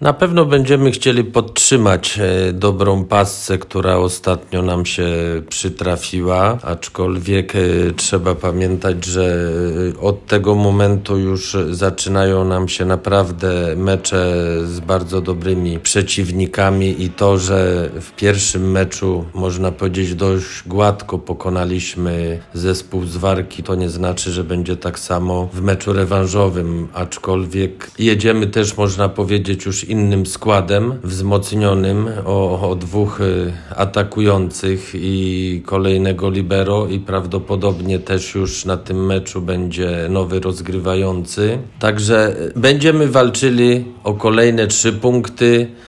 Na pewno będziemy chcieli podtrzymać dobrą pasce, która ostatnio nam się przytrafiła, aczkolwiek trzeba pamiętać, że od tego momentu już zaczynają nam się naprawdę mecze z bardzo dobrymi przeciwnikami i to, że w pierwszym meczu można powiedzieć dość gładko pokonaliśmy zespół z Warki, to nie znaczy, że będzie tak samo w meczu rewanżowym, aczkolwiek jedziemy też, można powiedzieć, już innym składem, wzmocnionym o dwóch atakujących i kolejnego libero i prawdopodobnie też już na tym meczu będzie nowy rozgrywający. Także będziemy walczyli o kolejne 3 punkty.